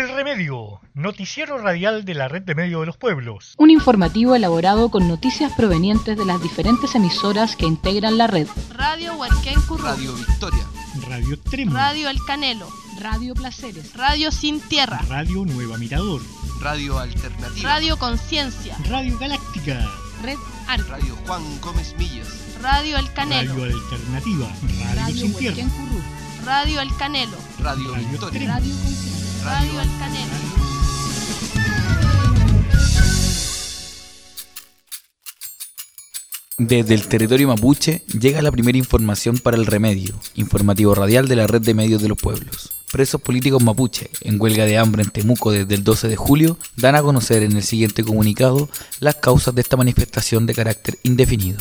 El Remedio, noticiero radial de la Red de Medios de los Pueblos. Un informativo elaborado con noticias provenientes de las diferentes emisoras que integran la red. Radio Huarquén Currú, Radio Victoria, Radio Extremo, Radio El Canelo, Radio Placeres, Radio Sin Tierra, Radio Nueva Mirador, Radio Alternativa, Radio Conciencia, Radio Galáctica, Red Arco, Radio Juan Gómez Millas, Radio El Canelo, Radio Alternativa, Radio Sin Tierra, Huarquén Currú, Radio El Canelo, Radio Victoria, Radio Conciencia, Radio El Canelo. Desde el territorio mapuche llega la primera información para El Remedio, informativo radial de la Red de Medios de los Pueblos. Presos políticos mapuche en huelga de hambre en Temuco desde el 12 de julio dan a conocer en el siguiente comunicado las causas de esta manifestación de carácter indefinido.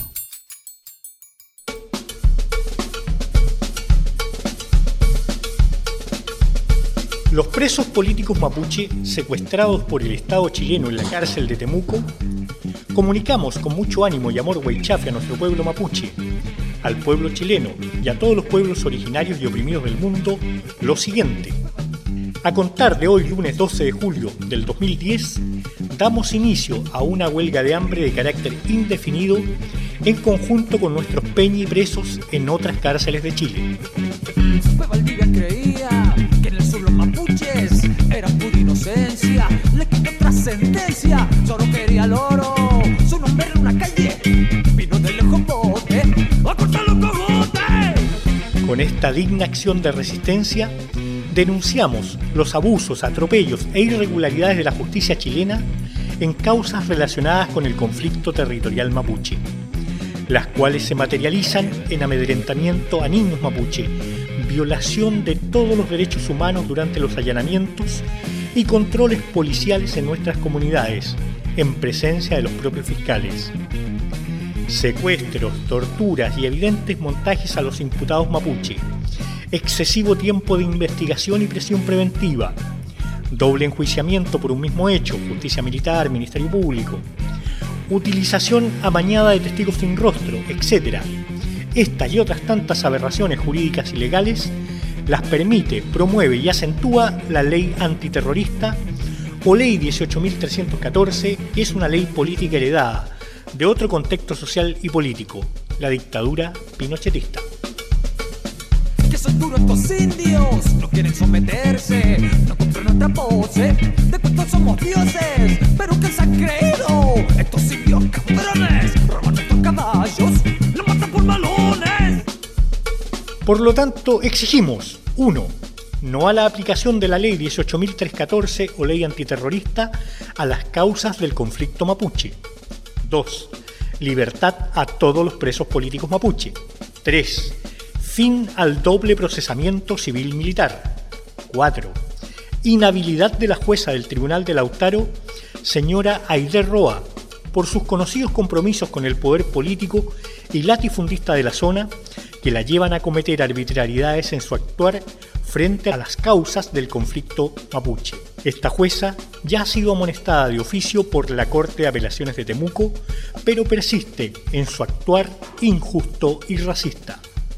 Los presos políticos mapuche secuestrados por el Estado chileno en la cárcel de Temuco, comunicamos con mucho ánimo y amor huaychafe a nuestro pueblo mapuche, al pueblo chileno y a todos los pueblos originarios y oprimidos del mundo lo siguiente. A contar de hoy, lunes 12 de julio del 2010, damos inicio a una huelga de hambre de carácter indefinido en conjunto con nuestros peñi presos en otras cárceles de Chile. Valdivia creía que en el sur los mapuches eran pura inocencia, le quitó trascendencia, solo quería el oro, su nombre era una calle, vino de lejos bote, a cortar los cogotes. Con esta digna acción de resistencia, denunciamos los abusos, atropellos e irregularidades de la justicia chilena en causas relacionadas con el conflicto territorial mapuche, las cuales se materializan en amedrentamiento a niños mapuche, violación de todos los derechos humanos durante los allanamientos y controles policiales en nuestras comunidades, en presencia de los propios fiscales. Secuestros, torturas y evidentes montajes a los imputados mapuche, excesivo tiempo de investigación y presión preventiva, doble enjuiciamiento por un mismo hecho, justicia militar, ministerio público, utilización amañada de testigos sin rostro, etc. Estas y otras tantas aberraciones jurídicas y legales las permite, promueve y acentúa la ley antiterrorista o ley 18.314, que es una ley política heredada de otro contexto social y político, la dictadura pinochetista. Que son duros estos indios, no quieren someterse, no compran nuestra pose, de cuántos somos dioses, pero que se han creído, estos indios cabrones, roban nuestros caballos, los matan por malones. Por lo tanto, exigimos 1. No a la aplicación de la ley 18.314 o ley antiterrorista a las causas del conflicto mapuche. 2. Libertad a todos los presos políticos mapuche. 3. Fin al doble procesamiento civil-militar. 4. Inhabilidad de la jueza del Tribunal de Lautaro, señora Aide Roa, por sus conocidos compromisos con el poder político y latifundista de la zona, que la llevan a cometer arbitrariedades en su actuar frente a las causas del conflicto mapuche. Esta jueza ya ha sido amonestada de oficio por la Corte de Apelaciones de Temuco, pero persiste en su actuar injusto y racista.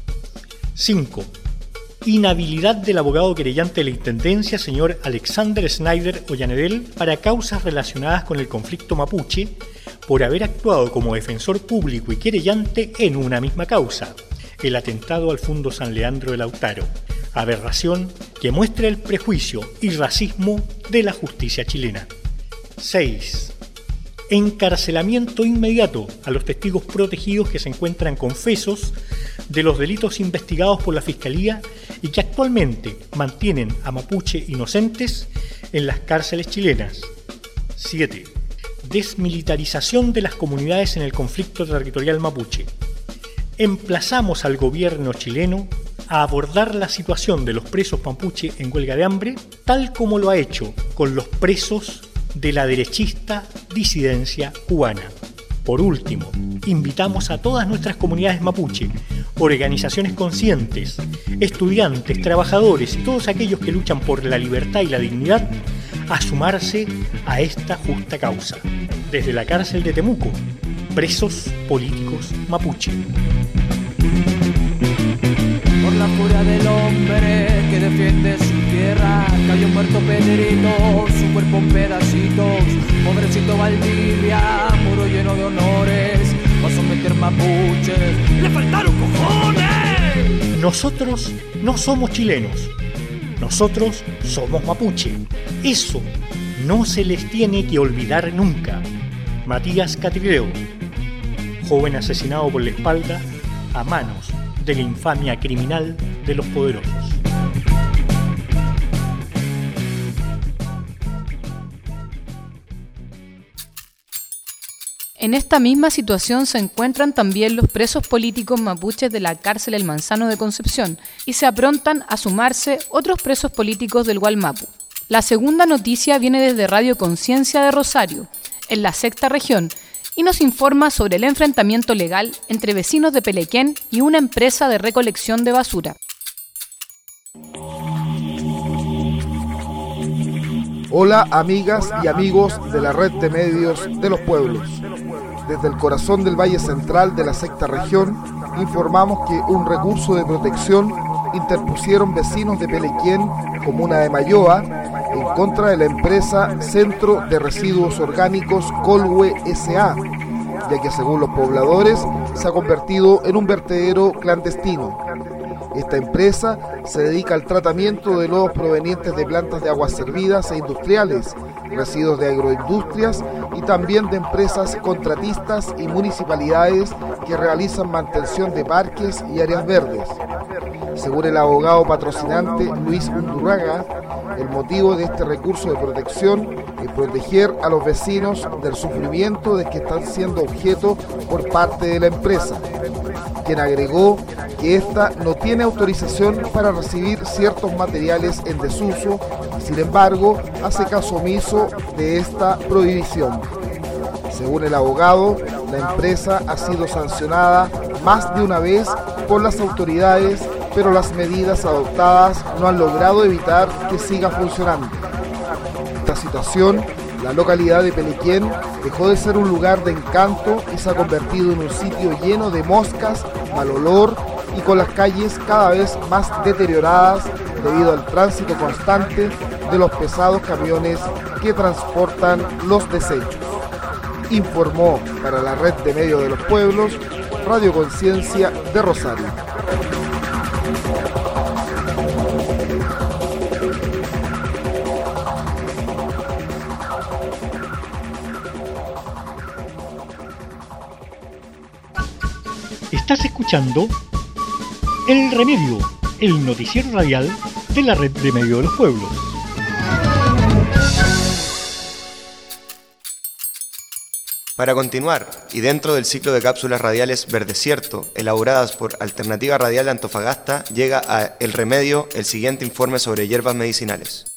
5. Inhabilidad del abogado querellante de la Intendencia, señor Alexander Snyder Ollanedel, para causas relacionadas con el conflicto mapuche, por haber actuado como defensor público y querellante en una misma causa, el atentado al Fundo San Leandro de Lautaro, aberración que muestra el prejuicio y racismo de la justicia chilena. 6. Encarcelamiento inmediato a los testigos protegidos que se encuentran confesos de los delitos investigados por la Fiscalía y que actualmente mantienen a mapuche inocentes en las cárceles chilenas. 7. Desmilitarización de las comunidades en el conflicto territorial mapuche. Emplazamos al gobierno chileno a abordar la situación de los presos mapuche en huelga de hambre, tal como lo ha hecho con los presos de la derechista disidencia cubana. Por último, invitamos a todas nuestras comunidades mapuche, organizaciones conscientes, estudiantes, trabajadores y todos aquellos que luchan por la libertad y la dignidad a sumarse a esta justa causa. Desde la cárcel de Temuco, presos políticos mapuche. Por la furia del hombre que defiende su tierra cayó muerto Pedrito, su cuerpo en pedacitos. Pobrecito Valdivia, muro lleno de honores, va a someter mapuches, le faltaron cojones. Nosotros no somos chilenos, nosotros somos mapuche. Eso no se les tiene que olvidar nunca. Matías Catrileo, joven asesinado por la espalda a manos de la infamia criminal de los poderosos. En esta misma situación se encuentran también los presos políticos mapuches de la cárcel El Manzano de Concepción y se aprontan a sumarse otros presos políticos del Gualmapu. La segunda noticia viene desde Radio Conciencia de Rosario, en la sexta región, y nos informa sobre el enfrentamiento legal entre vecinos de Pelequén y una empresa de recolección de basura. Hola amigas y amigos de la red de medios de los pueblos. Desde el corazón del Valle Central de la sexta región informamos que un recurso de protección interpusieron vecinos de Pelequén, comuna de Mayoa, en contra de la empresa Centro de Residuos Orgánicos Colhue S.A., ya que según los pobladores se ha convertido en un vertedero clandestino. Esta empresa se dedica al tratamiento de lodos provenientes de plantas de aguas servidas e industriales, residuos de agroindustrias y también de empresas contratistas y municipalidades que realizan mantención de parques y áreas verdes. Según el abogado patrocinante Luis Undurraga, el motivo de este recurso de protección es proteger a los vecinos del sufrimiento de que están siendo objeto por parte de la empresa, quien agregó que ésta no tiene autorización para recibir ciertos materiales en desuso y sin embargo hace caso omiso de esta prohibición. Según el abogado, la empresa ha sido sancionada más de una vez por las autoridades, pero las medidas adoptadas no han logrado evitar que siga funcionando. Esta situación, la localidad de Pelequén dejó de ser un lugar de encanto y se ha convertido en un sitio lleno de moscas, mal olor y con las calles cada vez más deterioradas debido al tránsito constante de los pesados camiones que transportan los desechos. Informó para la red de medios de los pueblos, Radio Conciencia de Rosario. Estás escuchando El Remedio, el noticiero radial de la red de medios de los pueblos. Para continuar, y dentro del ciclo de cápsulas radiales Verdecierto, elaboradas por Alternativa Radial de Antofagasta, llega a El Remedio el siguiente informe sobre hierbas medicinales.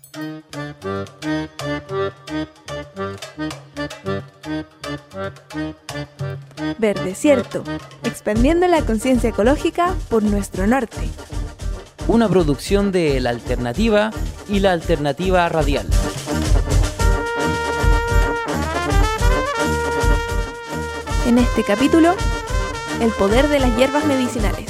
Verdecierto, expandiendo la conciencia ecológica por nuestro norte. Una producción de La Alternativa y La Alternativa Radial. En este capítulo, el poder de las hierbas medicinales.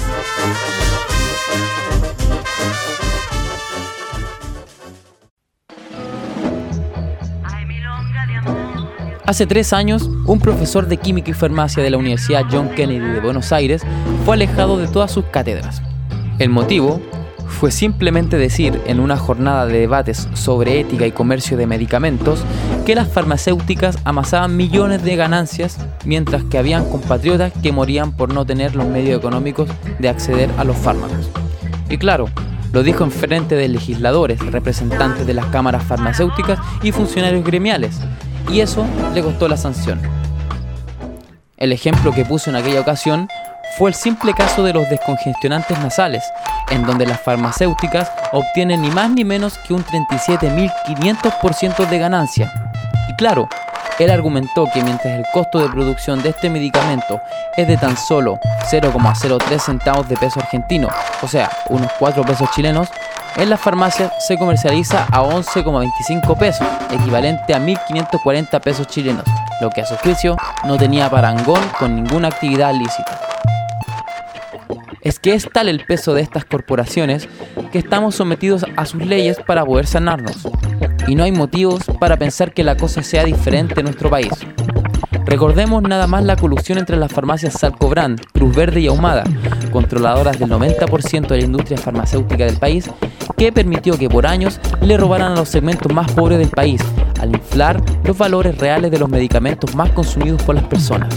Hace 3 años, un profesor de química y farmacia de la Universidad John Kennedy de Buenos Aires fue alejado de todas sus cátedras. El motivo fue simplemente decir en una jornada de debates sobre ética y comercio de medicamentos que las farmacéuticas amasaban millones de ganancias, mientras que habían compatriotas que morían por no tener los medios económicos de acceder a los fármacos. Y claro, lo dijo en frente de legisladores, representantes de las cámaras farmacéuticas y funcionarios gremiales, y eso le costó la sanción. El ejemplo que puso en aquella ocasión fue el simple caso de los descongestionantes nasales, en donde las farmacéuticas obtienen ni más ni menos que un 37.500% de ganancia. Y claro, él argumentó que mientras el costo de producción de este medicamento es de tan solo 0,03 centavos de peso argentino, o sea, unos 4 pesos chilenos, en las farmacias se comercializa a 11,25 pesos, equivalente a 1.540 pesos chilenos, lo que a su juicio no tenía parangón con ninguna actividad lícita. es que es tal el peso de estas corporaciones que estamos sometidos a sus leyes para poder sanarnos. Y no hay motivos para pensar que la cosa sea diferente en nuestro país. Recordemos nada más la colusión entre las farmacias Salcobrand, Cruz Verde y Ahumada, controladoras del 90% de la industria farmacéutica del país, que permitió que por años le robaran a los segmentos más pobres del país, al inflar los valores reales de los medicamentos más consumidos por las personas.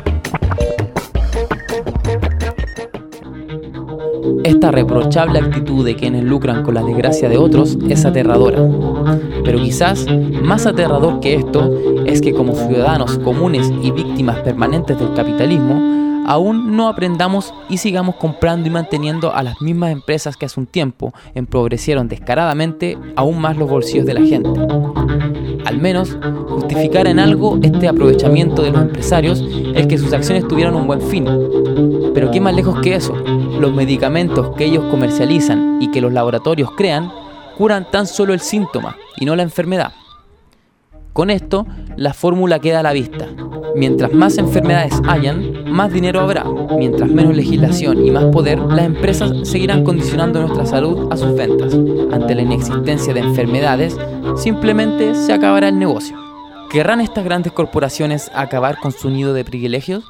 Esta reprochable actitud de quienes lucran con la desgracia de otros es aterradora. Pero quizás más aterrador que esto es que como ciudadanos comunes y víctimas permanentes del capitalismo, aún no aprendamos y sigamos comprando y manteniendo a las mismas empresas que hace un tiempo empobrecieron descaradamente aún más los bolsillos de la gente. Al menos justificar en algo este aprovechamiento de los empresarios el que sus acciones tuvieran un buen fin. Pero qué más lejos que eso, los medicamentos que ellos comercializan y que los laboratorios crean curan tan solo el síntoma y no la enfermedad. Con esto, la fórmula queda a la vista. Mientras más enfermedades hayan, más dinero habrá. Mientras menos legislación y más poder, las empresas seguirán condicionando nuestra salud a sus ventas. Ante la inexistencia de enfermedades, simplemente se acabará el negocio. ¿Querrán estas grandes corporaciones acabar con su nido de privilegios?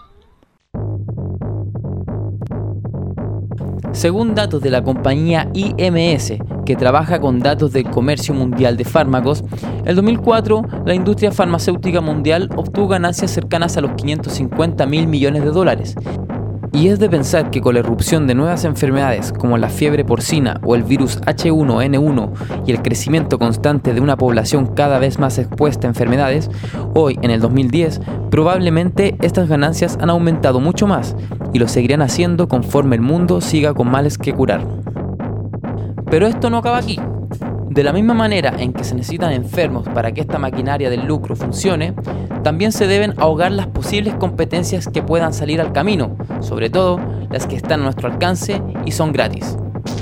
Según datos de la compañía IMS, que trabaja con datos del comercio mundial de fármacos, en 2004 la industria farmacéutica mundial obtuvo ganancias cercanas a los 550.000 millones de dólares. Y es de pensar que con la irrupción de nuevas enfermedades como la fiebre porcina o el virus H1N1 y el crecimiento constante de una población cada vez más expuesta a enfermedades, hoy en el 2010 probablemente estas ganancias han aumentado mucho más y lo seguirán haciendo conforme el mundo siga con males que curar. Pero esto no acaba aquí. De la misma manera en que se necesitan enfermos para que esta maquinaria del lucro funcione, también se deben ahogar las posibles competencias que puedan salir al camino, sobre todo las que están a nuestro alcance y son gratis.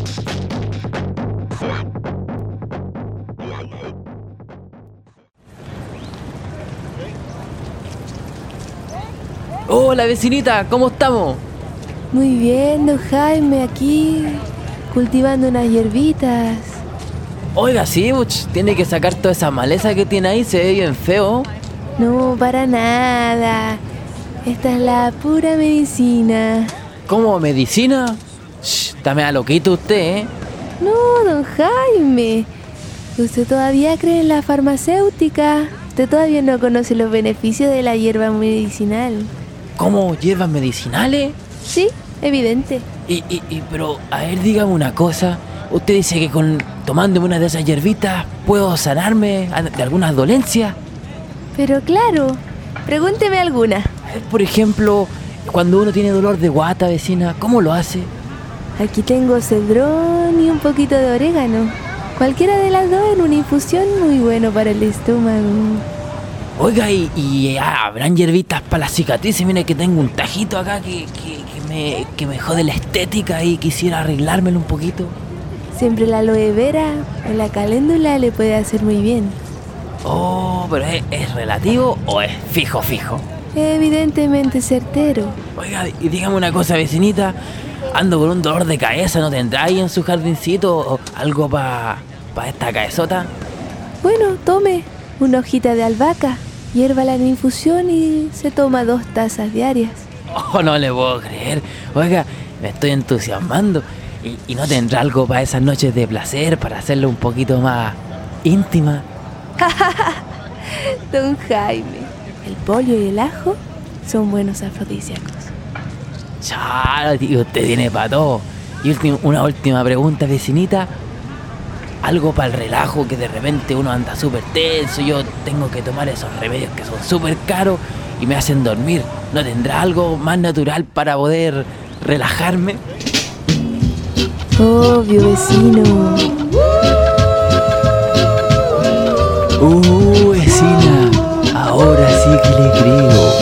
Hola vecinita, ¿cómo estamos? Muy bien, don Jaime, aquí cultivando unas hierbitas. Oiga, sí, tiene que sacar toda esa maleza que tiene ahí, se ve bien feo. No, para nada. Esta es la pura medicina. ¿Cómo, medicina? Está medio loquito usted, ¿eh? No, don Jaime. Usted todavía cree en la farmacéutica. Usted todavía no conoce los beneficios de la hierba medicinal. ¿Cómo? ¿Hierbas medicinales? Sí, evidente. Pero, a ver, dígame una cosa. Usted dice que tomándome una de esas hierbitas puedo sanarme de algunas dolencias. Pero claro, pregúnteme alguna. A ver, por ejemplo, cuando uno tiene dolor de guata, vecina, ¿cómo lo hace? Aquí tengo cedrón y un poquito de orégano. Cualquiera de las dos en una infusión muy bueno para el estómago. Oiga, ¿habrán hierbitas para las cicatrices? Mire que tengo un tajito acá que me jode la estética y quisiera arreglármelo un poquito. Siempre la aloe vera o la caléndula le puede hacer muy bien. Oh, pero ¿es relativo o es fijo? Evidentemente certero. Oiga, y dígame una cosa, vecinita. Ando con un dolor de cabeza, ¿no tendrá ahí en su jardincito algo para esta cabezota? Bueno, tome una hojita de albahaca, hiérvala en infusión y se toma 2 tazas diarias. Oh, no le puedo creer. Oiga, me estoy entusiasmando. ¿Y no tendrá algo para esas noches de placer, para hacerlo un poquito más íntima? Don Jaime, el pollo y el ajo son buenos afrodisíacos. Chao, tío, usted tiene para todo. Y una última pregunta, vecinita. Algo para el relajo, que de repente uno anda súper tenso. Yo tengo que tomar esos remedios que son súper caros y me hacen dormir. ¿No tendrá algo más natural para poder relajarme? Obvio, vecino. Vecina, ahora sí que le creo.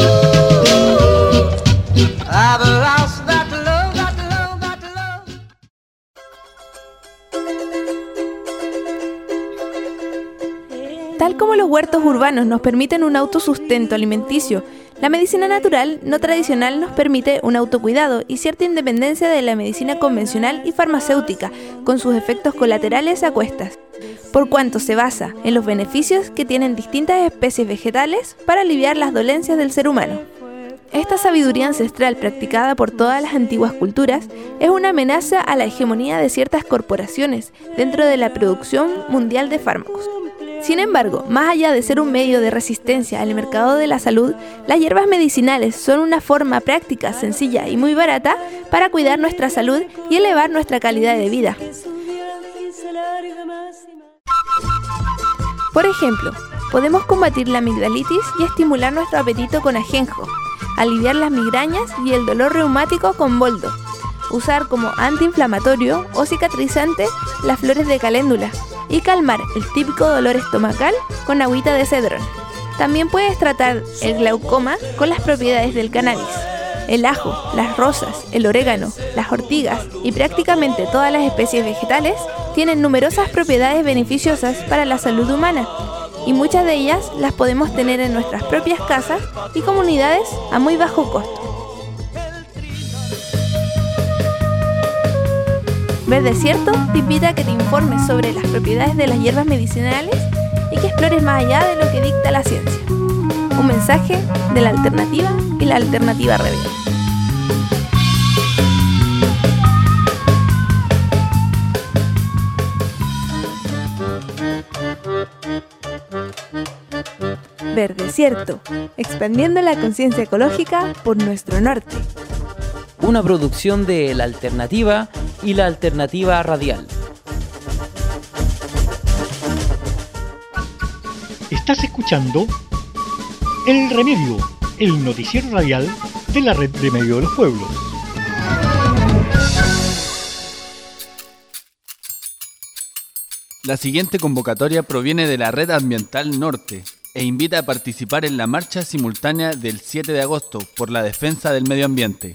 Tal como los huertos urbanos nos permiten un autosustento alimenticio, La medicina natural, no tradicional, nos permite un autocuidado y cierta independencia de la medicina convencional y farmacéutica, con sus efectos colaterales a cuestas, por cuanto se basa en los beneficios que tienen distintas especies vegetales para aliviar las dolencias del ser humano. Esta sabiduría ancestral practicada por todas las antiguas culturas es una amenaza a la hegemonía de ciertas corporaciones dentro de la producción mundial de fármacos. Sin embargo, más allá de ser un medio de resistencia al mercado de la salud, las hierbas medicinales son una forma práctica, sencilla y muy barata para cuidar nuestra salud y elevar nuestra calidad de vida. Por ejemplo, podemos combatir la amigdalitis y estimular nuestro apetito con ajenjo, aliviar las migrañas y el dolor reumático con boldo, usar como antiinflamatorio o cicatrizante las flores de caléndula y calmar el típico dolor estomacal con agüita de cedrón. También puedes tratar el glaucoma con las propiedades del cannabis. El ajo, las rosas, el orégano, las ortigas y prácticamente todas las especies vegetales tienen numerosas propiedades beneficiosas para la salud humana, y muchas de ellas las podemos tener en nuestras propias casas y comunidades a muy bajo costo. Verdecierto te invita a que te informes sobre las propiedades de las hierbas medicinales y que explores más allá de lo que dicta la ciencia. Un mensaje de la alternativa y la alternativa radial. Verdecierto, expandiendo la conciencia ecológica por nuestro norte. Una producción de La Alternativa y La Alternativa Radial. Estás escuchando El Remedio, el noticiero radial de la Red de Medios de los Pueblos. La siguiente convocatoria proviene de la Red Ambiental Norte e invita a participar en la marcha simultánea del 7 de agosto por la defensa del medio ambiente.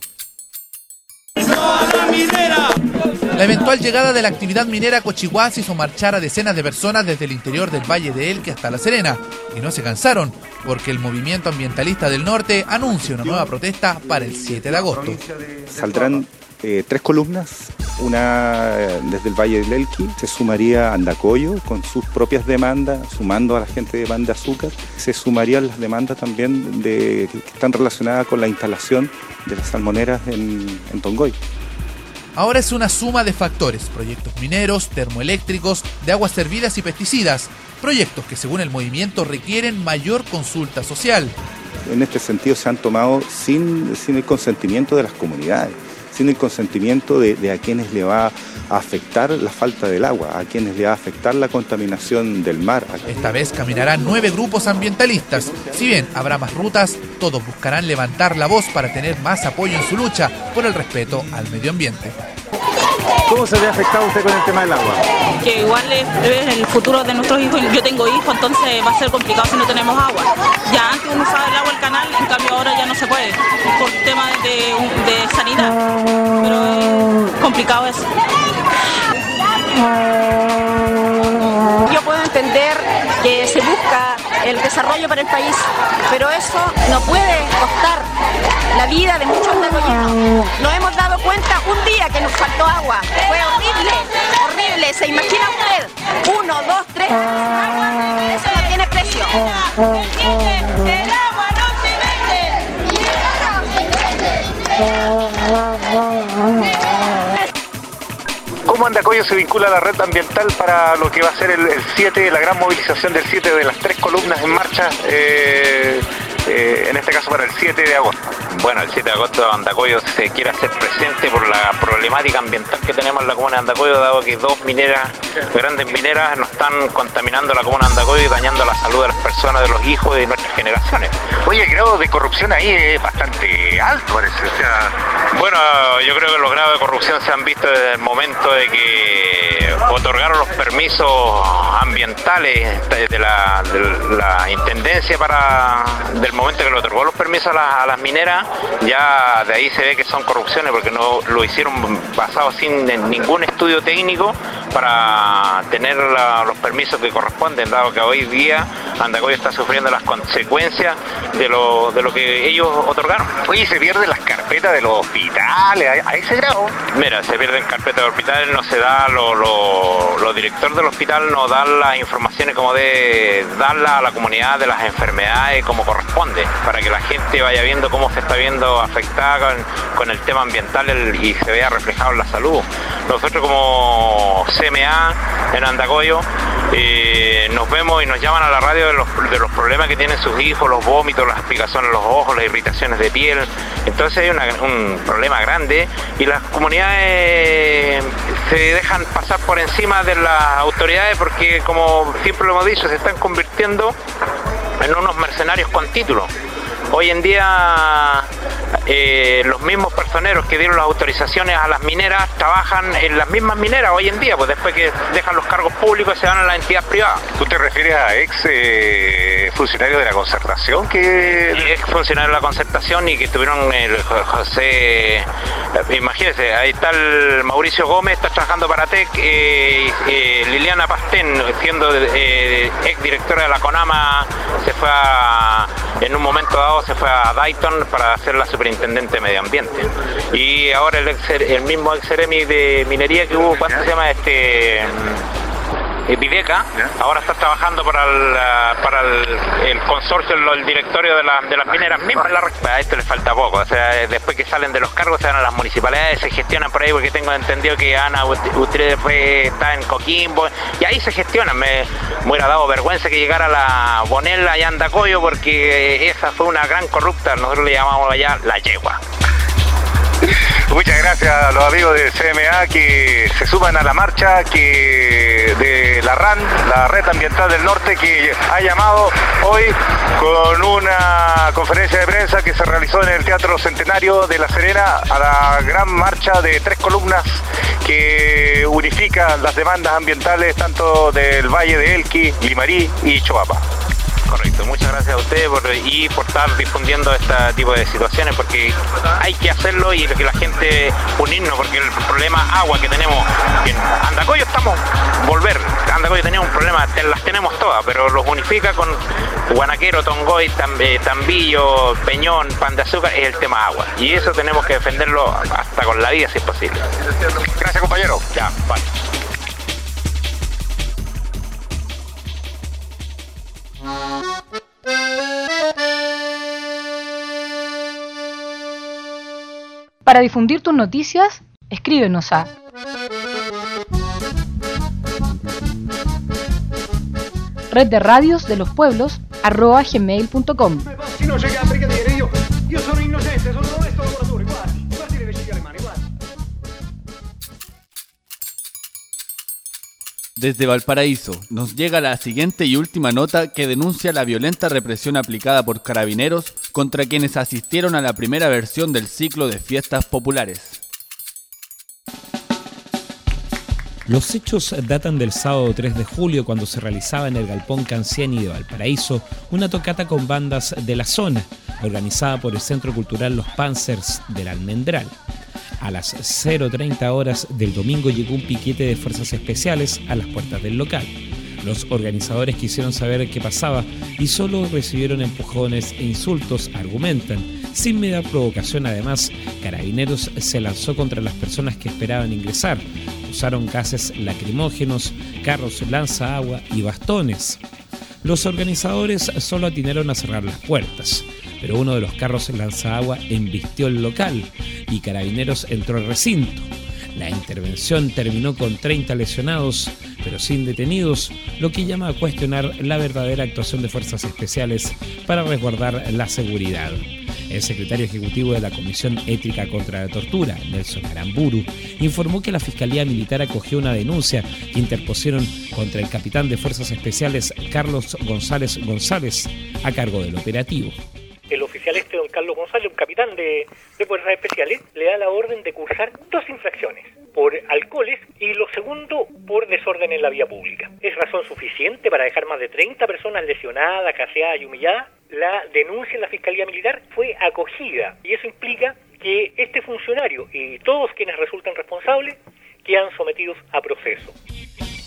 La eventual llegada de la actividad minera a Cochihuasi hizo marchar a decenas de personas desde el interior del Valle de Elqui hasta La Serena, y no se cansaron, porque el movimiento ambientalista del norte anuncia una nueva protesta para el 7 de agosto. Saldrán 3 columnas, una desde el Valle del Elqui, se sumaría Andacollo con sus propias demandas, sumando a la gente de Pan de Azúcar, se sumarían las demandas también que están relacionadas con la instalación de las salmoneras en Tongoy. Ahora es una suma de factores, proyectos mineros, termoeléctricos, de aguas servidas y pesticidas, proyectos que según el movimiento requieren mayor consulta social. En este sentido se han tomado sin el consentimiento de las comunidades, sin el consentimiento de a quienes le va a afectar la falta del agua, a quienes le va a afectar la contaminación del mar. Esta vez caminarán 9 grupos ambientalistas. Si bien habrá más rutas, todos buscarán levantar la voz para tener más apoyo en su lucha por el respeto al medio ambiente. ¿Cómo se ve afectado usted con el tema del agua? Que igual es el futuro de nuestros hijos. Yo tengo hijos, entonces va a ser complicado si no tenemos agua. Ya antes uno usaba el agua del canal, en cambio ahora ya no se puede, por temas de sanidad. Pero es complicado eso. Yo puedo entender que se busca el desarrollo para el país, pero eso no puede costar la vida de muchos andacollinos. Nos hemos dado cuenta un día que nos faltó agua. Fue horrible, horrible. ¿Se imagina usted? 1, 2, 3 agua, eso no tiene precio. El agua no se vende. ¿Cómo Andacollo se vincula a la red ambiental para lo que va a ser el 7, la gran movilización del 7 de las 3 columnas en marcha, en este caso para el 7 de agosto? Bueno, el 7 de agosto Andacollo se quiere hacer presente por la problemática ambiental que tenemos en la comuna de Andacollo, dado que 2 grandes mineras nos están contaminando la comuna de Andacollo y dañando la salud de las personas, de los hijos y de nuestras generaciones. Oye, el grado de corrupción ahí es bastante alto, parece. O sea... Bueno, yo creo que los grados de corrupción se han visto desde el momento de que otorgaron los permisos ambientales de la intendencia del momento que le otorgó los permisos a las mineras. Ya de ahí se ve que son corrupciones porque no lo hicieron basado sin ningún estudio técnico, para tener los permisos que corresponden, dado que hoy día Andacollo está sufriendo las consecuencias de lo que ellos otorgaron. Oye, ¿se pierden las carpetas de los hospitales a ese grado? Mira, se pierden carpetas de hospitales, no se da, los directores del hospital no dan las informaciones como de darlas a la comunidad de las enfermedades como corresponde, para que la gente vaya viendo cómo se está viendo afectada con el tema ambiental y se vea reflejado en la salud. Nosotros como CMA en Andacollo nos vemos y nos llaman a la radio de los problemas que tienen sus hijos, los vómitos, las aplicaciones en los ojos, las irritaciones de piel. Entonces hay un problema grande y las comunidades se dejan pasar por encima de las autoridades porque, como siempre lo hemos dicho, se están convirtiendo en unos mercenarios con título. Hoy en día los mismos personeros que dieron las autorizaciones a las mineras trabajan en las mismas mineras hoy en día, pues después que dejan los cargos públicos se van a la entidad privada. ¿Tú te refieres a ex funcionarios de la concertación? Ex funcionarios de la concertación y que estuvieron el José, imagínense, ahí está el Mauricio Gómez, está trabajando para TEC, Liliana Pastén, siendo ex directora de la CONAMA, en un momento dado se fue a Dayton para ser la superintendente de medio ambiente. Y ahora el mismo ex seremi de minería que hubo, ¿cuánto se llama? Videca, ahora está trabajando para el consorcio, el directorio de las mineras mismas. A esto le falta poco, o sea, después que salen de los cargos se van a las municipalidades, se gestionan por ahí, porque tengo entendido que Ana usted está en Coquimbo, y ahí se gestionan. Me hubiera dado vergüenza que llegara la Bonella allá en Andacollo, porque esa fue una gran corrupta, nosotros le llamamos allá la yegua. Muchas gracias a los amigos de CMA que se suman a la marcha de la RAN, la Red Ambiental del Norte, que ha llamado hoy con una conferencia de prensa que se realizó en el Teatro Centenario de La Serena a la gran marcha de 3 columnas que unifica las demandas ambientales tanto del Valle de Elqui, Limarí y Choapa. Correcto, muchas gracias a ustedes por estar difundiendo este tipo de situaciones, porque hay que hacerlo y que la gente unirnos, porque el problema agua que tenemos en Andacollo Andacollo tenía un problema, las tenemos todas, pero los unifica con Guanaquero, Tongoy, Tambillo, Peñón, Pan de Azúcar, es el tema agua, y eso tenemos que defenderlo hasta con la vida si es posible. Gracias, compañero. Ya, vale. Para difundir tus noticias, escríbenos a redderadiosdelospueblos@gmail.com. Si non c'è altri che dire, io sono innocente, sono un onesto lavoratore, guardi le vesciche alle mani, guardi. Desde Valparaíso nos llega la siguiente y última nota que denuncia la violenta represión aplicada por carabineros contra quienes asistieron a la primera versión del ciclo de fiestas populares. Los hechos datan del sábado 3 de julio, cuando se realizaba en el Galpón Canciani de Valparaíso una tocata con bandas de la zona, organizada por el Centro Cultural Los Panzers del Almendral. A las 0:30 horas del domingo llegó un piquete de fuerzas especiales a las puertas del local. Los organizadores quisieron saber qué pasaba y solo recibieron empujones e insultos, argumentan. Sin media provocación, además, Carabineros se lanzó contra las personas que esperaban ingresar. Usaron gases lacrimógenos, carros lanzaagua y bastones. Los organizadores solo atinaron a cerrar las puertas, pero uno de los carros lanzaagua embistió el local y Carabineros entró al recinto. La intervención terminó con 30 lesionados, pero sin detenidos, lo que llama a cuestionar la verdadera actuación de fuerzas especiales para resguardar la seguridad. El secretario ejecutivo de la Comisión Ética contra la Tortura, Nelson Aramburu, informó que la Fiscalía Militar acogió una denuncia que interpusieron contra el capitán de Fuerzas Especiales, Carlos González, a cargo del operativo. El oficial don Carlos González, un capitán de Fuerzas Especiales, le da la orden de cursar 2 infracciones, por alcoholes y lo segundo, por desorden en la vía pública. ¿Es razón suficiente para dejar más de 30 personas lesionadas, caseadas y humilladas? La denuncia en la Fiscalía Militar fue acogida y eso implica que este funcionario y todos quienes resultan responsables quedan sometidos a proceso.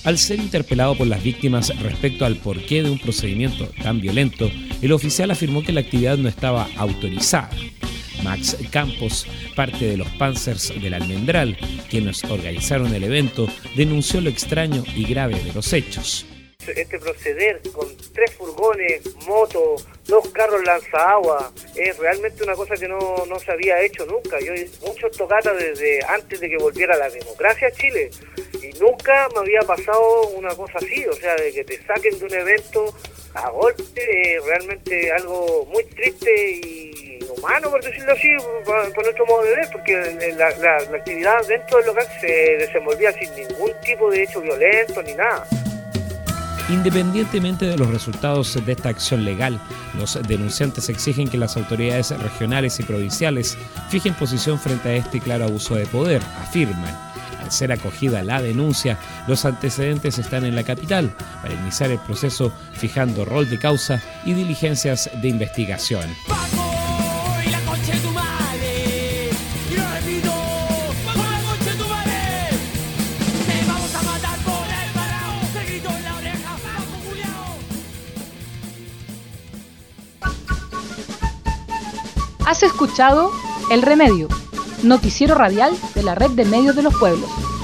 Al ser interpelado por las víctimas respecto al porqué de un procedimiento tan violento, el oficial afirmó que la actividad no estaba autorizada. Max Campos, parte de los Panzers del Almendral, quienes organizaron el evento, denunció lo extraño y grave de los hechos. Este proceder con 3 furgones, motos, 2 carros lanzaagua, es realmente una cosa que no se había hecho nunca. Yo hice muchos tocatas desde antes de que volviera la democracia a Chile y nunca me había pasado una cosa así, o sea, de que te saquen de un evento a golpe, realmente algo muy triste y humano, por decirlo así, por nuestro modo de ver, porque la actividad dentro del local se desenvolvía sin ningún tipo de hecho violento ni nada. Independientemente de los resultados de esta acción legal, los denunciantes exigen que las autoridades regionales y provinciales fijen posición frente a este claro abuso de poder, afirman. Al ser acogida la denuncia, los antecedentes están en la capital para iniciar el proceso fijando rol de causa y diligencias de investigación. Has escuchado El Remedio, noticiero radial de la Red de Medios de los Pueblos.